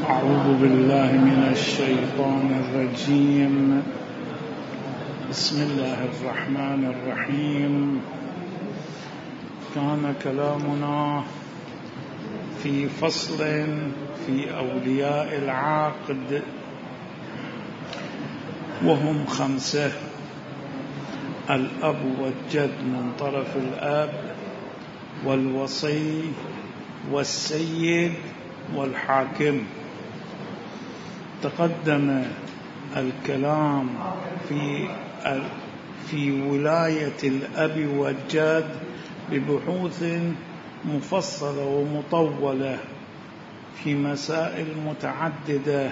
أعوذ بالله من الشيطان الرجيم. بسم الله الرحمن الرحيم. كان كلامنا في فصل في أولياء العقد، وهم 5: الأب والجد من طرف الأب، والوصي، والسيد، والحاكم. تقدم الكلام في ولاية الأب والجد ببحوث مفصلة ومطولة في مسائل متعددة،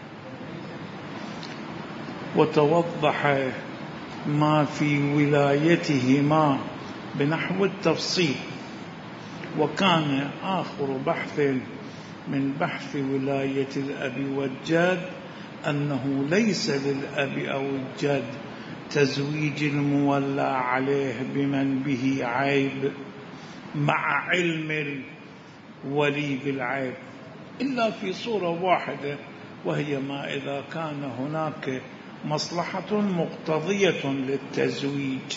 وتوضح ما في ولايتهما بنحو التفصيل. وكان آخر بحث من بحث ولاية الأب والجد أنه ليس للأب أو الجد تزويج المولى عليه بمن به عيب مع علم الولي بالعيب، إلا في صورة واحدة، وهي ما إذا كان هناك مصلحة مقتضية للتزويج.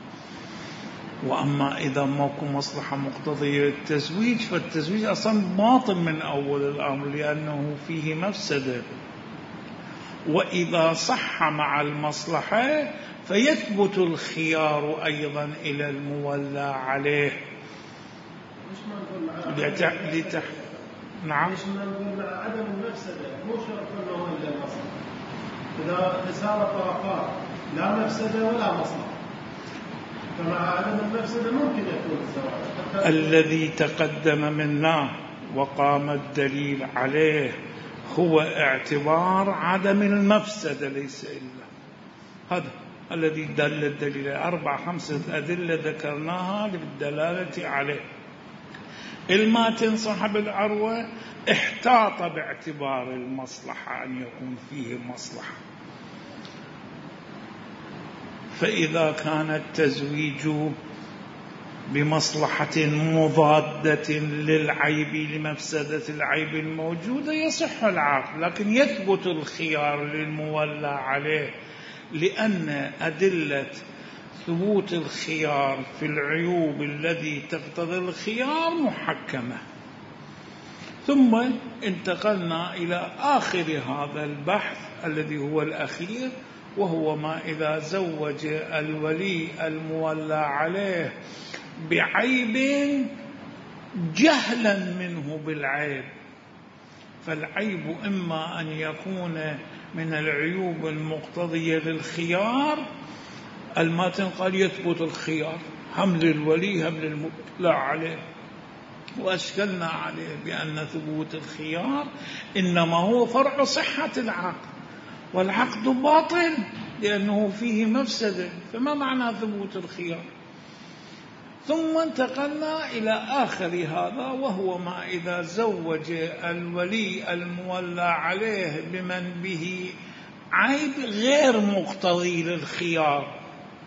وأما إذا ماكو مصلحة مقتضية للتزويج فالتزويج أصلا باطل من أول الأمر، لأنه فيه مفسدة. وإذا صح مع المصلحة فيثبت الخيار أيضا إلى المولى عليه. نعم، نقول مع عدم المفسدة، مو شرط أنه إلا المصلحة. إذا صار طرفان لا مفسدة ولا مصلحة، فمع عدم المفسدة ممكن يكون الزواج. الذي تقدم منا وقام الدليل عليه هو اعتبار عدم المفسدة، ليس إلا هذا الذي دل الدليل. 4-5 أدلة ذكرناها للدلالة عليه. الماتن صاحب العروة احتاط باعتبار المصلحة أن يكون فيه مصلحة، فإذا كان التزويج بمصلحة مضادة للعيب لمفسدة العيب الموجودة يصح العقد، لكن يثبت الخيار للمولى عليه، لأن أدلة ثبوت الخيار في العيوب الذي تقتضي الخيار محكمة. ثم انتقلنا إلى آخر هذا البحث الذي هو الأخير، وهو ما إذا زوج الولي المولى عليه بعيب جهلا منه بالعيب. فالعيب إما أن يكون من العيوب المقتضية للخيار. الماتن قال يثبت الخيار هم للولي هم للمولى عليه، وأشكلنا عليه بأن ثبوت الخيار إنما هو فرع صحة العقد، والعقد باطل لأنه فيه مفسدة، فما معنى ثبوت الخيار؟ ثم انتقلنا إلى آخر هذا، وهو ما إذا زوج الولي المولى عليه بمن به عيب غير مقتضي للخيار،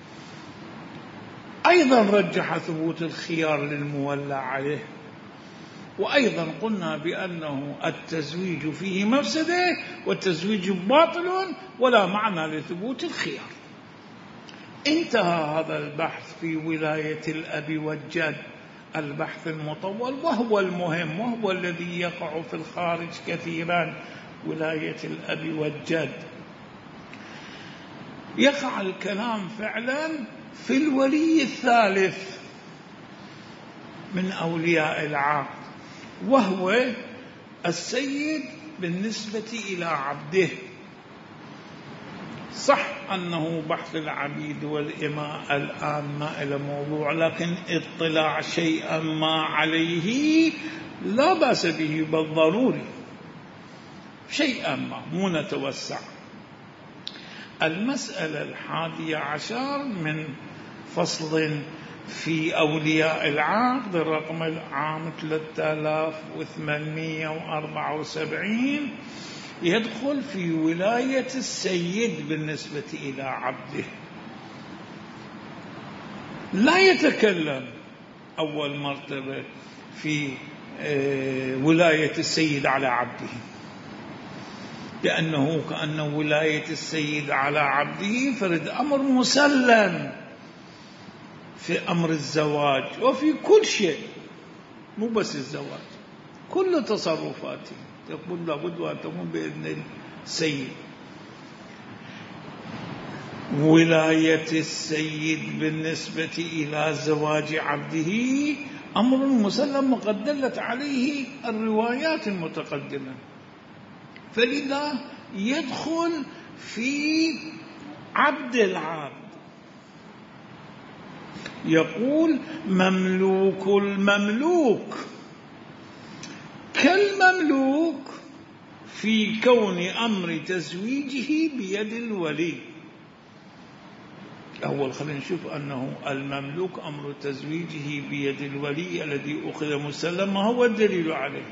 أيضا رجح ثبوت الخيار للمولى عليه. وأيضا قلنا بأنه التزويج فيه مفسدة والتزويج باطل ولا معنى لثبوت الخيار. انتهى هذا البحث في ولاية الأب والجد، البحث المطول، وهو المهم وهو الذي يقع في الخارج كثيرا. ولاية الأب والجد يقع الكلام فعلا في الولي الثالث من أولياء العقد، وهو السيد بالنسبة إلى عبده. صح أنه بحث العبيد والإماء الآن ما إلى موضوع، لكن اطلاع شيئا ما عليه لا بأس به بالضروري، شيئا ما، مو نتوسع. المسألة 11 من فصل في أولياء العقد، الرقم العام 3874، يدخل في ولاية السيد بالنسبة إلى عبده. لا يتكلم أول مرتبة في ولاية السيد على عبده، لأنه كأن ولاية السيد على عبده فرد أمر مسلم في أمر الزواج وفي كل شيء، مو بس الزواج، كل تصرفاته تقول لابد أن تكون بإذن السيد. ولاية السيد بالنسبة إلى زواج عبده أمر مسلم وقد دلت عليه الروايات المتقدمة، فلذا يدخل في عبد العبد. يقول مملوك المملوك كالمملوك في كون أمر تزويجه بيد الولي. أول خلينا نشوف أنه المملوك أمر تزويجه بيد الولي الذي أخذ مسلم، ما هو الدليل عليه؟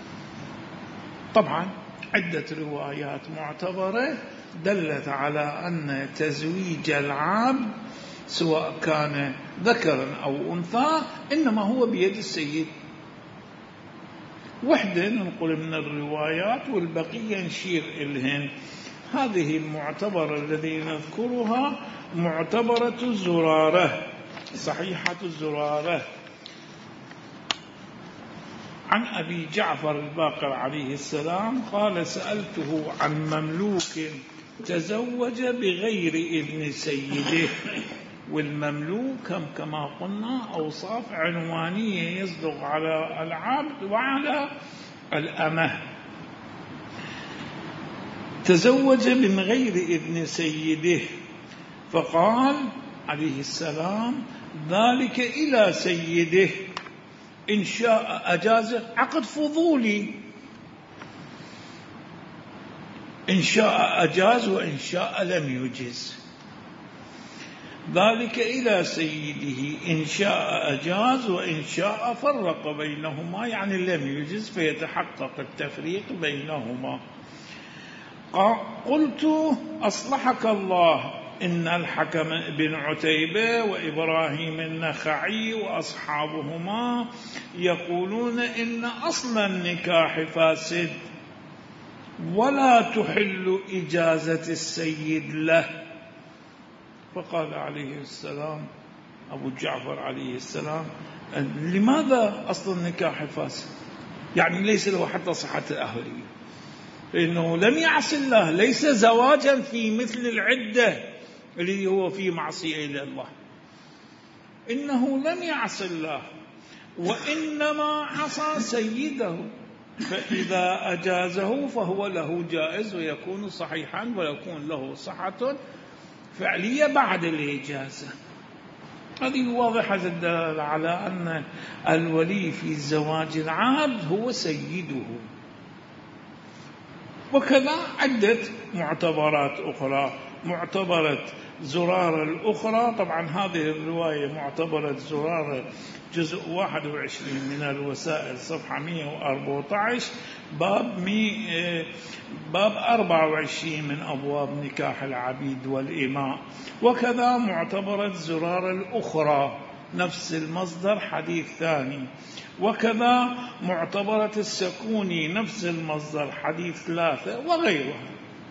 طبعا عدة روايات معتبرة دلت على أن تزويج العبد سواء كان ذكرا أو أنثى إنما هو بيد السيد. وحدة ننقل من الروايات والبقية نشير إليهن. هذه المعتبرة الذي نذكرها معتبرة الزرارة، صحيحة الزرارة، عن أبي جعفر الباقر عليه السلام قال سألته عن مملوك تزوج بغير إذن سيده. والمملوك كما قلنا أوصاف عنوانية يصدق على العبد وعلى الأمة. تزوج من غير إذن سيده، فقال عليه السلام ذلك إلى سيده إن شاء أجازه، عقد فضولي، إن شاء أجاز وإن شاء لم يجز. ذلك إلى سيده إن شاء أجاز وإن شاء فرق بينهما، يعني لم يجز فيتحقق التفريق بينهما. قلت أصلحك الله إن الحكم بن عتيبة وإبراهيم النخعي وأصحابهما يقولون إن أصل النكاح فاسد ولا تحل إجازة السيد له. فقال عليه السلام أبو جعفر عليه السلام لماذا أصل النكاح فاسد؟ يعني ليس له حتى صحة الأهلية، لأنه لم يعص الله، ليس زواجا في مثل العدة الذي هو في معصية إلى الله، إنه لم يعص الله وإنما عصى سيده، فإذا أجازه فهو له جائز ويكون صحيحا ويكون له صحة فعلية بعد الإجازة. هذه واضحة الدلالة على أن الولي في زواج العبد هو سيده. وكذا عدة معتبرات أخرى، معتبرة زرارة الأخرى. طبعا هذه الرواية معتبرة زرارة جزء 21 من الوسائل صفحة 114 باب 24 من أبواب نكاح العبيد والإماء. وكذا معتبرة زرارة الأخرى نفس المصدر حديث ثاني. وكذا معتبرة السكوني نفس المصدر حديث 3 وغيرها.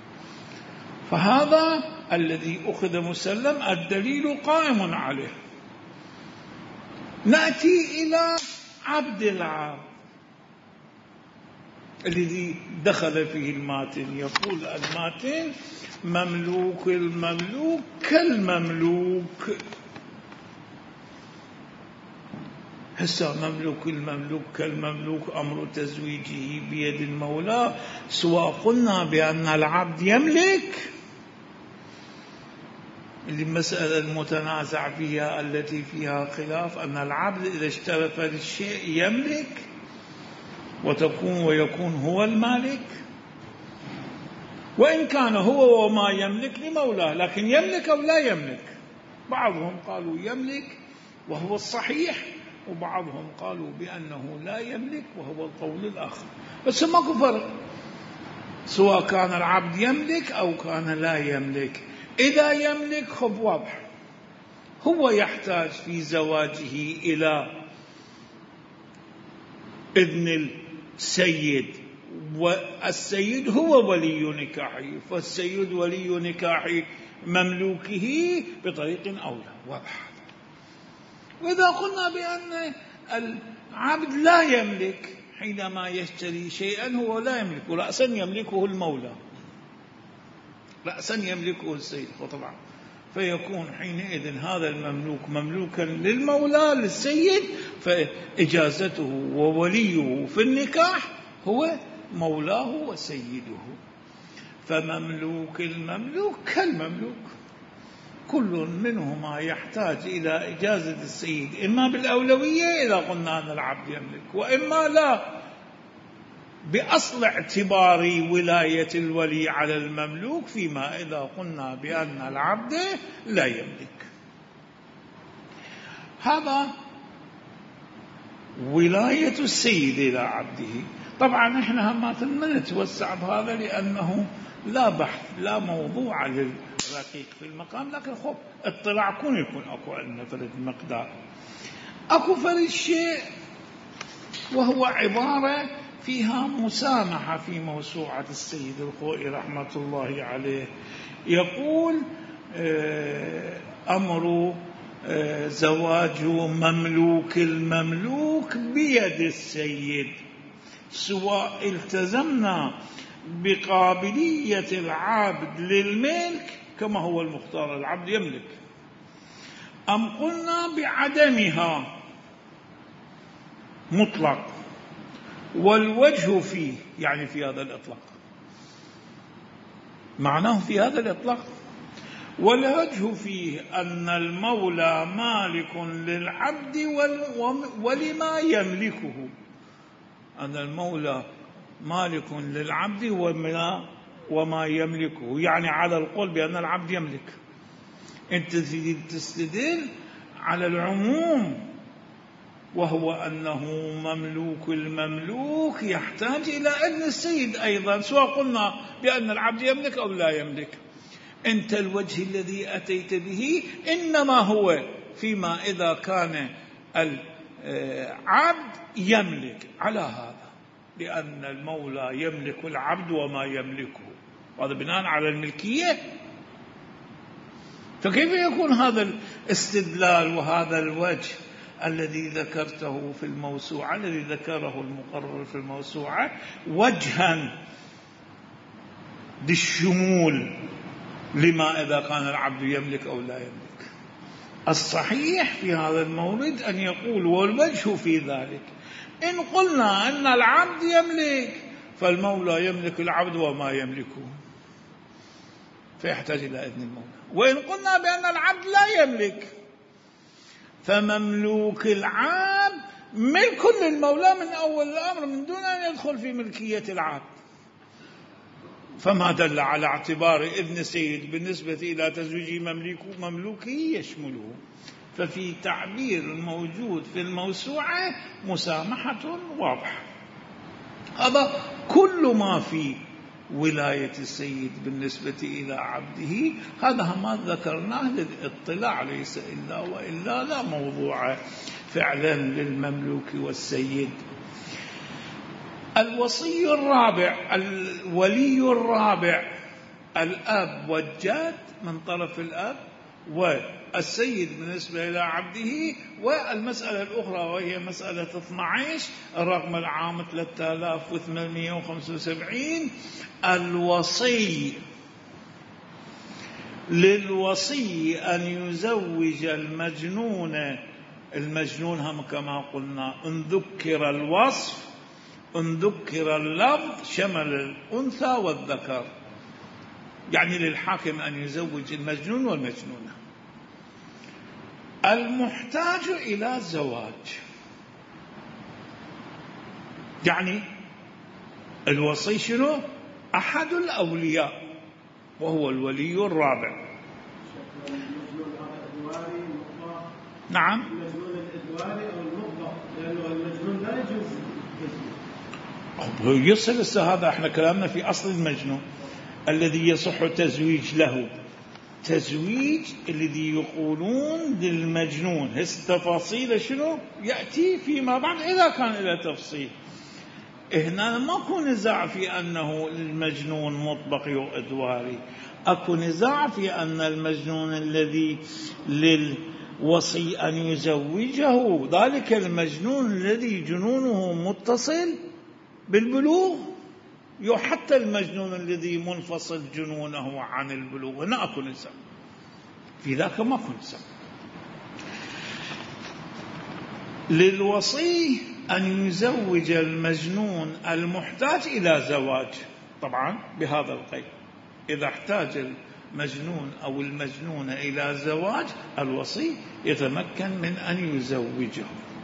فهذا الذي أخذ مسلم الدليل قائم عليه. نأتي إلى عبد العبد الذي دخل فيه الماتن. يقول الماتن مملوك المملوك كالمملوك. هسه مملوك المملوك كالمملوك أمر تزويجه بيد المولى، سواء قلنا بأن العبد يملك، المسألة المتنازع فيها التي فيها خلاف أن العبد إذا اشترط الشيء يملك ويكون هو المالك، وإن كان هو وما يملك لمولاه، لكن يملك أو لا يملك. بعضهم قالوا يملك وهو الصحيح، وبعضهم قالوا بأنه لا يملك وهو القول الآخر. بس ماكو فرق سواء كان العبد يملك أو كان لا يملك. إذا يملك خب واضح، هو يحتاج في زواجه إلى إذن السيد والسيد هو ولي نكاحه، فالسيد ولي نكاح مملوكه بطريق أولى. واضح. وإذا قلنا بأن العبد لا يملك حينما يشتري شيئا، هو لا يملك، رأسا يملكه المولى، رأسا يملكه السيد، وطبعا فيكون حينئذ هذا المملوك مملوكا للمولى للسيد، فإجازته ووليه في النكاح هو مولاه وسيده. فمملوك المملوك كالمملوك، كل منهما يحتاج إلى إجازة السيد، إما بالأولوية إذا قلنا أن العبد يملك، وإما لا، بأصل اعتبار ولاية الولي على المملوك، فيما إذا قلنا بأن العبد لا يملك. هذا ولاية السيد إلى عبده. طبعا احنا ما نتوسع بهذا لأنه لا بحث لا موضوع للرقيق في المقام، لكن خب اطلاع يكون أكو عندنا فرد مقدار، أكو فرد شيء، وهو عبارة فيها مسامحة في موسوعة السيد الخوئي رحمة الله عليه. يقول أمر زواج مملوك المملوك بيد السيد، سواء التزمنا بقابلية العبد للملك كما هو المختار، العبد يملك، أم قلنا بعدمها مطلق. والوجه فيه، يعني في هذا الإطلاق، معناه في هذا الإطلاق، والوجه فيه أن المولى مالك للعبد ولما يملكه، أن المولى مالك للعبد وما يملكه، يعني على القول بأن العبد يملك. أنت تستدل على العموم، وهو أنه مملوك المملوك يحتاج إلى أذن السيد أيضا، سواء قلنا بأن العبد يملك أو لا يملك. أنت الوجه الذي أتيت به إنما هو فيما إذا كان العبد يملك، على هذا لأن المولى يملك العبد وما يملكه، هذا بناء على الملكية. فكيف يكون هذا الاستدلال وهذا الوجه الذي ذكرته في الموسوعة، الذي ذكره المقرر في الموسوعة، وجها بالشمول لما إذا كان العبد يملك أو لا يملك؟ الصحيح في هذا المورد أن يقول والوجه في ذلك، إن قلنا أن العبد يملك فالمولى يملك العبد وما يملكه، فيحتاج إلى إذن المولى. وإن قلنا بأن العبد لا يملك فمملوك العبد ملك للمولى من أول الأمر من دون أن يدخل في ملكية العبد، فما دل على اعتبار إذن سيد بالنسبة إلى تزويج مملوكه يشمله. ففي تعبير موجود في الموسوعة مسامحة واضحة. هذا كل ما في ولاية السيد بالنسبة إلى عبده، هذا ما ذكرناه للاطلاع، ليس إلا وإلا لا موضوع فعلا للمملوك والسيد. الوصي الرابع، الولي الرابع، الأب والجد من طرف الأب، والسيد بالنسبة إلى عبده. والمسألة الأخرى وهي مسألة 12 الرقم العام 3875، الوصي. للوصي أن يزوج المجنون هم كما قلنا إن ذكر الوصف، إن ذكر اللفظ شمل الأنثى والذكر، يعني للحاكم أن يزوج المجنون والمجنونة. المحتاج إلى زواج، يعني الوصي شنو؟ أحد الأولياء، وهو الولي الرابع. نعم، المجنون الإدواري أو المطلق، لأنه المجنون لا يجوز يصل. هذا احنا كلامنا في أصل المجنون الذي يصح تزويج له، تزويج الذي يقولون للمجنون. هس تفاصيل شنو يأتي فيما بعد إذا كان إلى تفصيل. هنا ماكو نزاع في أنه المجنون مطبقي وإدواري، أكو نزاع في أن المجنون الذي للوصي أن يزوجه ذلك المجنون الذي جنونه متصل بالبلوغ، حتى المجنون الذي منفصل جنونه عن البلوغ، هنا أكو نزاع، في ذاك ماكو نزاع. للوصي أن يزوج المجنون المحتاج إلى زواج، طبعا بهذا القيد، إذا احتاج المجنون أو المجنون إلى زواج الوصي يتمكن من أن يزوجه.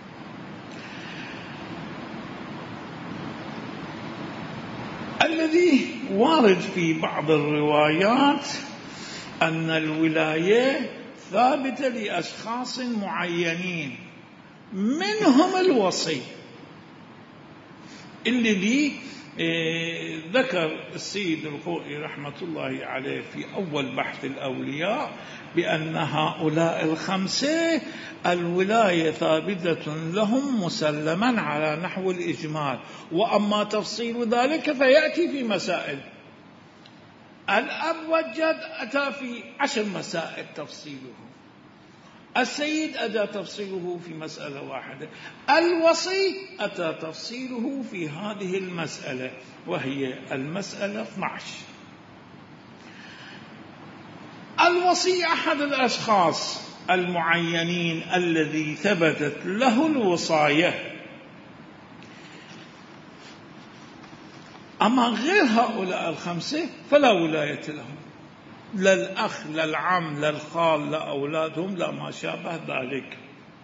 الذي وارد في بعض الروايات أن الولاية ثابتة لأشخاص معينين منهم الوصي، اللي ذكر السيد الخوئي رحمة الله عليه في أول بحث الأولياء بأن هؤلاء الخمسة الولاية ثابتة لهم مسلما على نحو الإجمال، وأما تفصيل ذلك فيأتي في مسائل. الأب والجد أتى في 10 مسائل تفصيله، السيد أتى تفصيله في مسألة واحدة، الوصي أتى تفصيله في هذه المسألة وهي المسألة 12. الوصي أحد الأشخاص المعينين الذي ثبتت له الوصاية، أما غير هؤلاء الخمسة فلا ولاية لهم، لا الأخ لا العم لا الخال لا أولادهم لا ما شابه ذلك.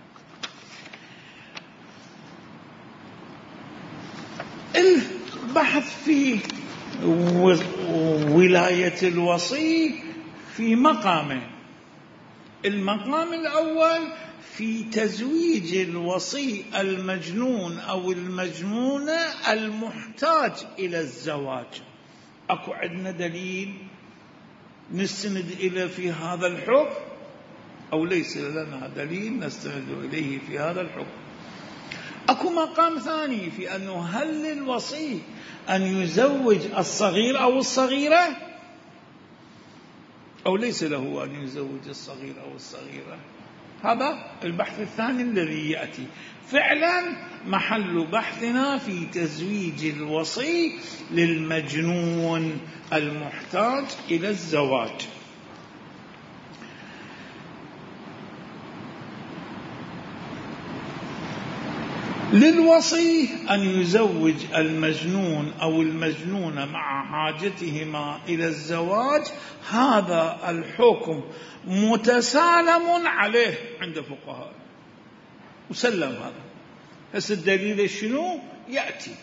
البحث في ولاية الوصي في مقامين. المقام الأول في تزويج الوصي المجنون أو المجنونة المحتاج إلى الزواج. أكو عندنا دليل نستند إليه في هذا الحكم أو ليس لنا دليل نستند إليه في هذا الحكم؟ أكو مقام ثاني في أنه هل للوصي أن يزوج الصغير أو الصغيرة أو ليس له أن يزوج الصغير أو الصغيرة؟ هذا البحث الثاني الذي يأتي. فعلا محل بحثنا في تزويج الوصي للمجنون المحتاج إلى الزواج. للوصي أن يزوج المجنون أو المجنون مع حاجتهما إلى الزواج، هذا الحكم متسالم عليه عند فقهاء، مسلم هذا. بس الدليل شنو؟ يأتي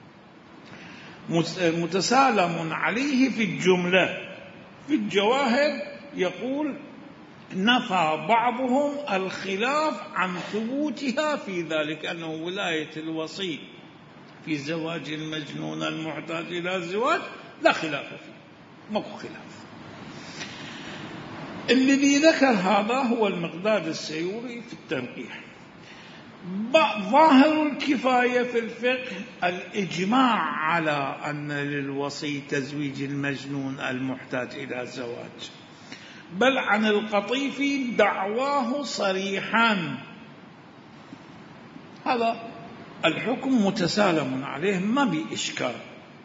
متسالم عليه في الجملة. في الجواهر يقول نفى بعضهم الخلاف عن ثبوتها في ذلك، أنه ولاية الوصي في زواج المجنون المحتاج إلى الزواج لا خلاف فيه، ماكو خلاف. الذي ذكر هذا هو المقداد السيوري في التنقيح. ظاهر الكفاية في الفقه الإجماع على أن للوصي تزويج المجنون المحتاج إلى الزواج، بل عن القطيفي دعواه صريحا. هذا الحكم متسالم عليه ما بإشكال.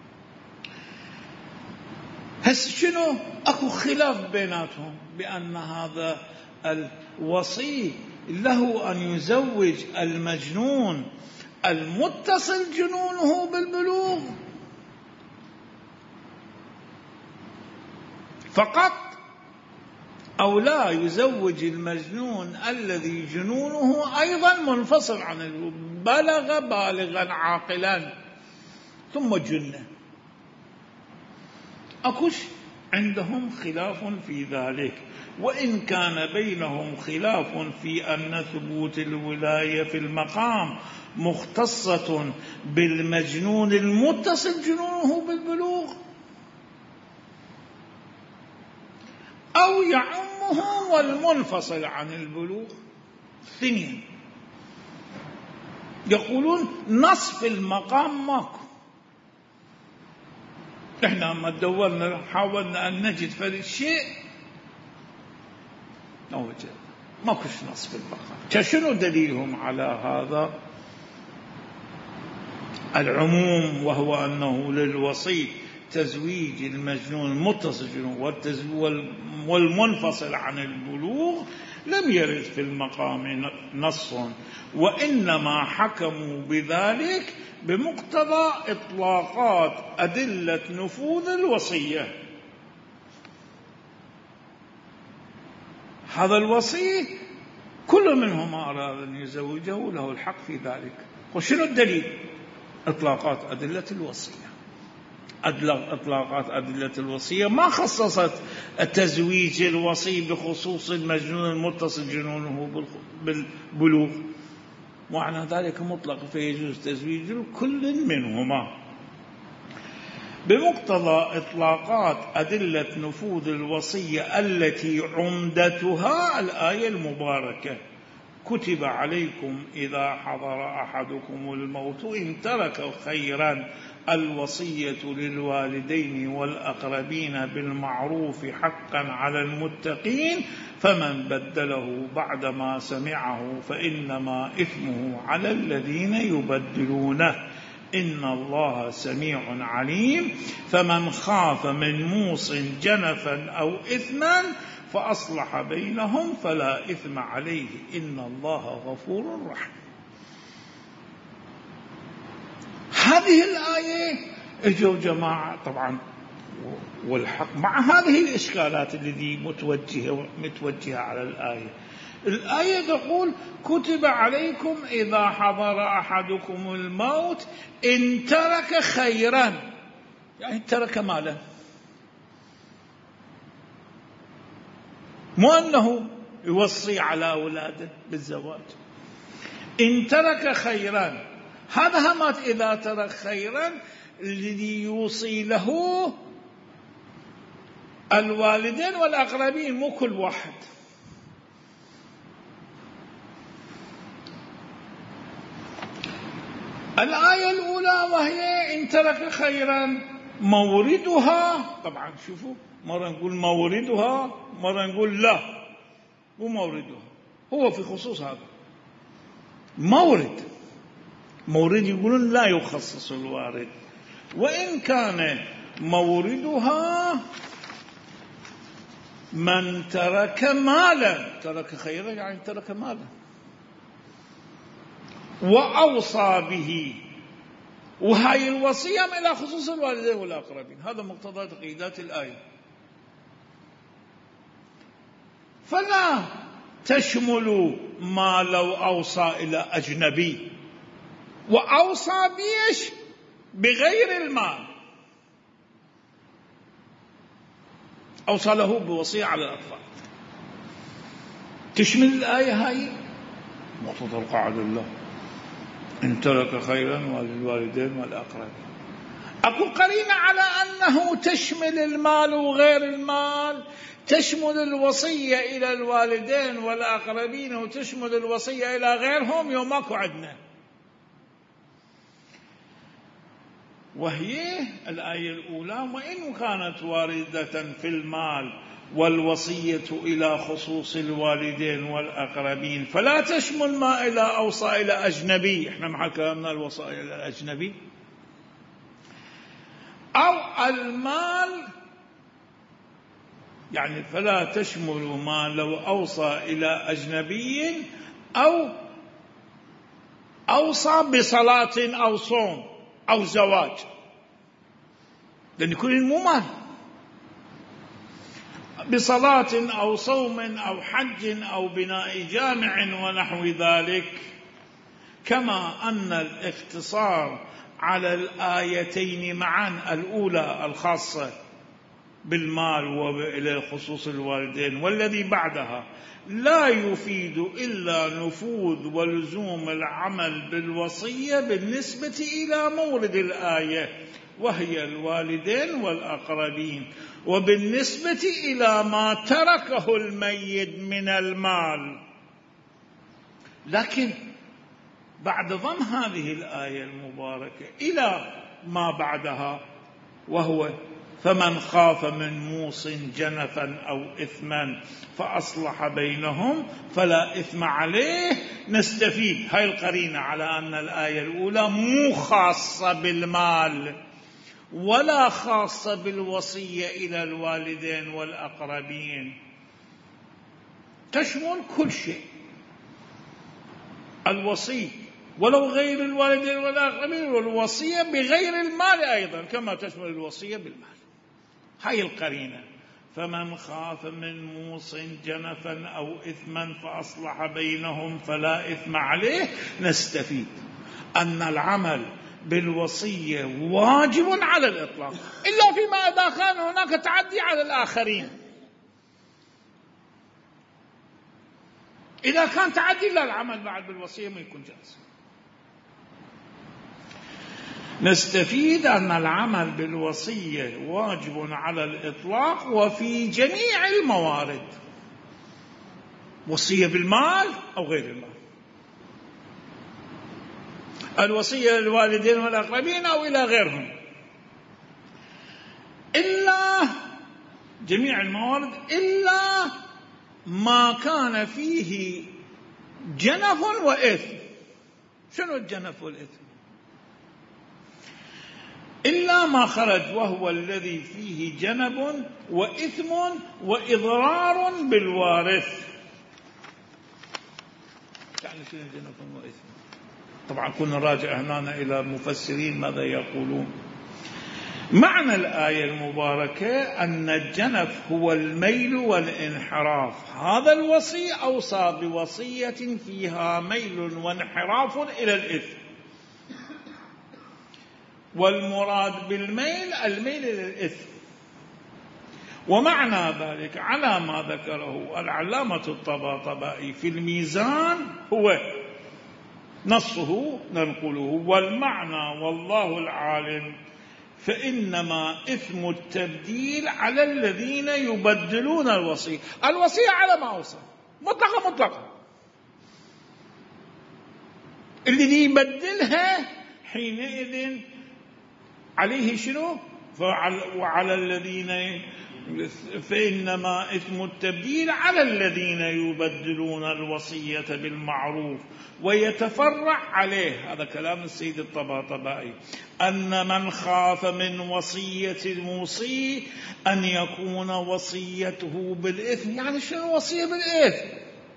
هس شنو؟ أكو خلاف بيناتهم بأن هذا الوصي له أن يزوج المجنون المتصل جنونه بالبلوغ فقط، أو لا يزوج المجنون الذي جنونه أيضا منفصل عن البلوغ، بلغ بالغا عاقلا ثم جنه. أكوش عندهم خلاف في ذلك، وإن كان بينهم خلاف في أن ثبوت الولاية في المقام مختصة بالمجنون المتصل جنونه بالبلوغ أو يعمه والمنفصل عن البلوغ. اثنين يقولون نصف المقام ماكو، إحنا لما دورنا حاولنا أن نجد فريق شيء ما وجد، ما كش نص في المقام. شنو دليلهم على هذا العموم؟ وهو أنه للوصي تزويج المجنون المتصل والمنفصل عن البلوغ لم يرد في المقام نص، وإنما حكموا بذلك بمقتضى إطلاقات أدلة نفوذ الوصية. هذا الوصي كل منهما أراد أن يزوجه له الحق في ذلك. وشنو الدليل؟ إطلاقات أدلة الوصية. إطلاقات أدلة الوصية ما خصصت تزويج الوصي بخصوص المجنون المتصل جنونه بالبلوغ، ومعنى ذلك مطلق، فيجوز تزويج كل منهما بمقتضى إطلاقات أدلة نفوذ الوصية التي عمدتها الآية المباركة: كتب عليكم إذا حضر أحدكم الموت إن ترك خيرا الوصية للوالدين والأقربين بالمعروف حقا على المتقين فمن بدله بعدما سمعه فإنما إثمه على الذين يبدلونه إن الله سميع عليم. فمن خاف من موص جنفا أو إثما فأصلح بينهم فلا إثم عليه إن الله غفور رحيم. هذه الآية اجوا جماعة طبعا والحق مع هذه الإشكالات التي متوجهة على الآية. الآية تقول: كتب عليكم إذا حضر أحدكم الموت إن ترك خيرا، يعني ترك ماله، مو أنه يوصي على أولاده بالزواج. إن ترك خيرا، هذا همات إذا ترك خيرا الذي يوصي له الوالدين والأقربين، مو كل واحد. الآية الأولى وهي إن ترك خيرا موردها، طبعا شوفوا مرة نقول موردها مرة نقول لا مو موردها، هو في خصوص هذا مورد يقولون لا يخصص الوارد، وإن كان موردها من ترك مالا، ترك خيرا يعني ترك مالا وأوصى به، وهاي الوصية إلى خصوص الوالدين والأقربين، هذا مقتضى تقييدات الآية. فلا تشمل ما لو أوصى إلى أجنبي، وأوصى بيش بغير المال، أوصى له بوصية على الأطفال، تشمل الآية هاي مقتضى القاعدة الله إن ترك خيرا وللوالدين والأقربين. أكو قرينة على أنه تشمل المال وغير المال، تشمل الوصية إلى الوالدين والأقربين وتشمل الوصية إلى غيرهم، يوم أكو عندنا، وهي الآية الأولى: وإن كانت واردة في المال والوصية إلى خصوص الوالدين والأقربين فلا تشمل ما إلى أوصى إلى أجنبي. إحنا مع كلامنا الوصايا إلى الأجنبي أو المال، يعني فلا تشمل ما لو أوصى إلى أجنبي أو أوصى بصلاة أو صوم أو زواج، لأن كل مو مال، بصلاة أو صوم أو حج أو بناء جامع ونحو ذلك. كما أن الاختصار على الآيتين معا، الأولى الخاصة بالمال وإلى خصوص الوالدين والذي بعدها، لا يفيد إلا نفوذ ولزوم العمل بالوصية بالنسبة إلى مورد الآية وهي الوالدين والأقربين، وبالنسبة إلى ما تركه الميت من المال. لكن بعد ضم هذه الآية المباركة إلى ما بعدها، وهو فمن خاف من موص جنفا أو إثما فأصلح بينهم فلا إثم عليه. نستفيد هاي القرينة على أن الآية الأولى مو خاصة بالمال ولا خاصة بالوصية إلى الوالدين والأقربين، تشمل كل شيء. الوصي ولو غير الوالدين والأقربين، والوصية بغير المال أيضا كما تشمل الوصية بالمال. هاي القرينة. فمن خاف من موص جنفا أو إثما فأصلح بينهم فلا إثم عليه. نستفيد أن العمل بالوصية واجب على الإطلاق إلا فيما إذا كان هناك تعدي على الآخرين. إذا كان تعدي لا، العمل بعد بالوصية ما يكون جائز. نستفيد أن العمل بالوصية واجب على الإطلاق وفي جميع الموارد، وصية بالمال أو غير المال، الوصية للوالدين والأقربين أو إلى غيرهم، إلا جميع الموارد إلا ما كان فيه جنف وإثم. شنو الجنف والإثم؟ إلا ما خرج وهو الذي فيه جنب وإثم وإضرار بالوارث. يعني شنو جنب وإثم؟ طبعا كنا راجع هنا إلى المفسرين ماذا يقولون. معنى الآية المباركة أن الجنف هو الميل والانحراف. هذا الوصي أوصى بوصية فيها ميل وانحراف إلى الإثم، والمراد بالميل الميل إلى الإثم. ومعنى ذلك على ما ذكره العلامة الطباطبائي في الميزان هو نصه ننقله: والمعنى والله العالم فإنما إثم التبديل على الذين يبدلون الوصية. الوصية على ما أوصى مطلقة، الذي يبدلها حينئذ عليه شنو؟ وعلى الذين، فإنما إثم التبديل على الذين يبدلون الوصية بالمعروف ويتفرع عليه. هذا كلام السيد الطباطبائي، أن من خاف من وصية الموصي أن يكون وصيته بالإثم. يعني شنو وصية بالإثم؟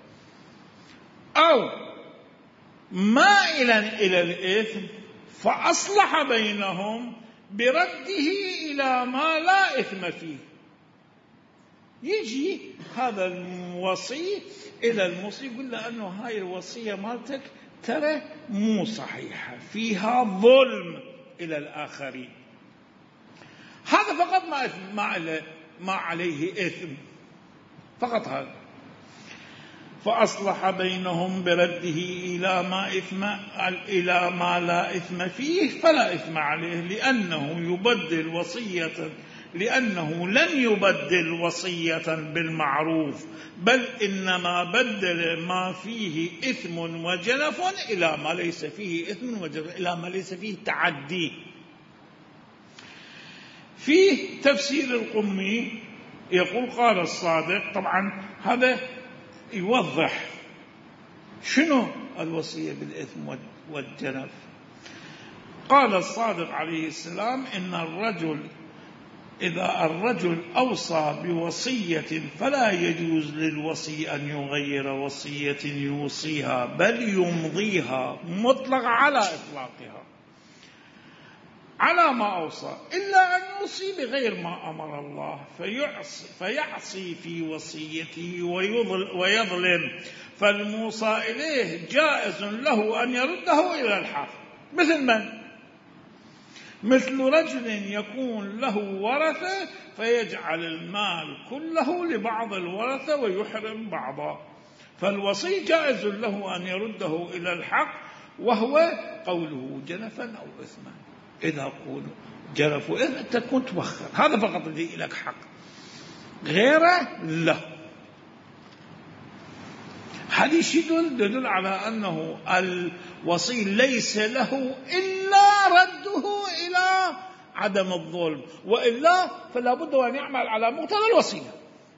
أو مائلا إلى الإثم فأصلح بينهم برده إلى ما لا إثم فيه. يجي هذا الوصي إلى الموصي يقول له أنه هاي الوصية مالتك ترى مو صحيحة، فيها ظلم إلى الآخرين. هذا فقط ما عليه إثم، فقط هذا. فأصلح بينهم برده إلى ما لا إثم فيه فلا إثم عليه، لأنه لم يبدل وصية بالمعروف، بل إنما بدل ما فيه إثم وجنف إلى ما ليس فيه إثم وجنف، إلى ما ليس فيه تعدي. في تفسير القمي يقول قال الصادق، طبعا هذا يوضح شنو الوصية بالإثم والجنف. قال الصادق عليه السلام: إن إذا الرجل أوصى بوصية فلا يجوز للوصي أن يغير وصية يوصيها، بل يمضيها مطلق على إطلاقها على ما أوصى، إلا أن يوصي بغير ما أمر الله فيعصي في وصيته ويظلم، فالموصى إليه جائز له أن يرده إلى الحق. مثل من؟ مثل رجل يكون له ورثة فيجعل المال كله لبعض الورثة ويحرم بعضا، فالوصي جائز له أن يرده إلى الحق، وهو قوله جنفا أو إثما. إذا قول جنف وإثم تكون توخر، هذا فقط الذي لك حق، غيره لا. حديث يدل على أنه الوصي ليس له إلا رده إلى عدم الظلم، وإلا فلا بد أن يعمل على مقتضى الوصية.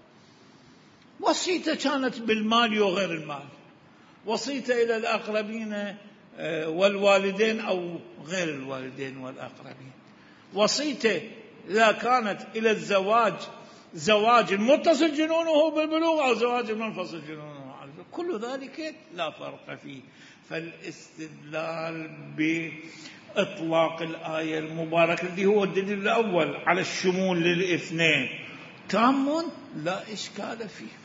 وصيته كانت بالمال وغير المال، وصيته إلى الأقربين والوالدين أو غير الوالدين والأقربين، وصيته إذا كانت إلى الزواج، زواج متصل جنونه بالبلوغ أو زواج منفصل جنونه عن البلوغ، كل ذلك لا فرق فيه. فالاستدلال بإطلاق الآية المباركة الذي هو الدليل الأول على الشمول للاثنين تام لا إشكال فيه.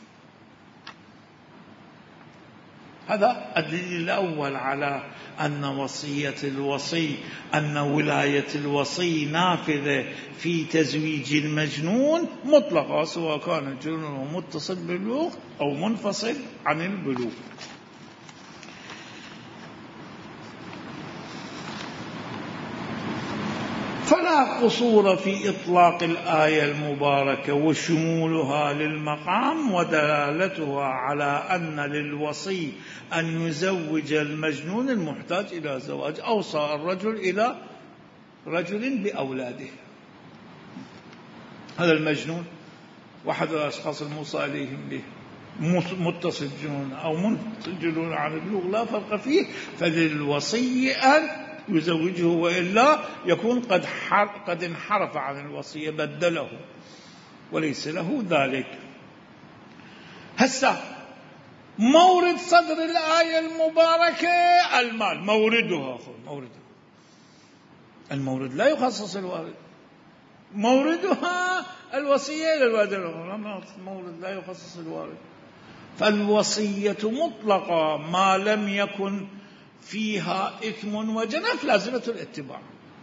هذا الدليل الأول على أن وصية الوصي، أن ولاية الوصي نافذة في تزويج المجنون مطلقة، سواء كان الجنون متصل بالبلوغ أو منفصل عن البلوغ. فلا قصور في إطلاق الآية المباركة وشمولها للمقام ودلالتها على أن للوصي أن يزوج المجنون المحتاج إلى زواج. أوصى الرجل إلى رجل بأولاده، هذا المجنون واحد الأشخاص الموصى إليهم به، متصل جنون أو منفصل جنون عن البلوغ لا فرق فيه، فللوصي أن يزوجه، وإلا يكون قد انحرف عن الوصية، بدله وليس له ذلك. هسه مورد صدر الآية المباركة المال، موردها المورد لا يخصص الوارد، موردها الوصية للوالد، المورد لا يخصص الوارد. فالوصية مطلقة ما لم يكن فيها إثم وجنف لازمة الاتباع.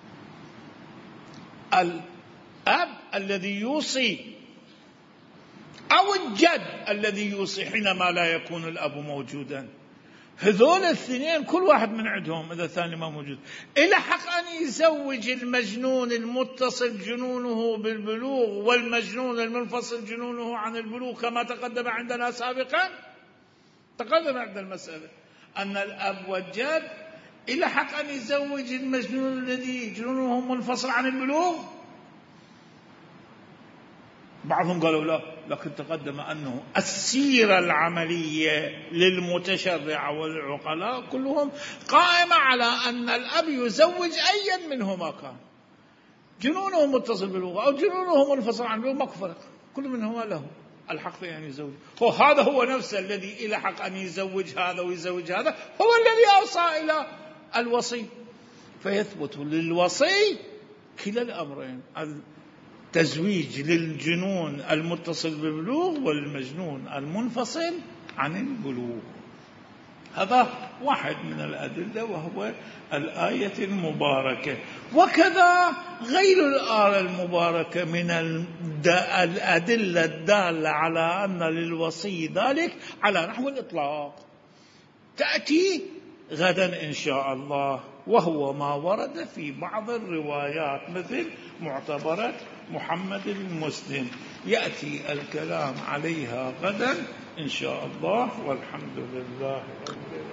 الأب الذي يوصي أو الجد الذي يوصي حينما لا يكون الأب موجودا، هذول الاثنين كل واحد من عندهم إذا الثاني ما موجود إلى حق أن يزوج المجنون المتصل جنونه بالبلوغ والمجنون المنفصل جنونه عن البلوغ، كما تقدم عندنا سابقا. تقدم عند المسألة أن الأب والجد إلى حق أن يزوج المجنون الذي جنونه منفصل عن البلوغ. بعضهم قالوا لا، لكن تقدم أنه السيرة العملية للمتشرع والعقلاء كلهم قائمة على أن الأب يزوج أيا منهما كان، جنونه متصل بالبلوغ أو جنونه منفصل عن البلوغ، ما فرق، كل منهما له الحق في أن يزوج. هذا هو نفسه الذي إلى حق أن يزوج هذا ويزوج هذا، هو الذي أوصى إلى الوصي، فيثبت للوصي كلا الأمرين، التزويج للجنون المتصل بالبلوغ والمجنون المنفصل عن البلوغ. هذا واحد من الأدلة وهو الآية المباركة. وكذا غير الآية المباركة من الأدلة الدالة على أن للوصي ذلك على نحو الإطلاق تأتي غدا إن شاء الله، وهو ما ورد في بعض الروايات مثل معتبرة محمد المسلم، يأتي الكلام عليها غدا إن شاء الله، والحمد لله رب العالمين.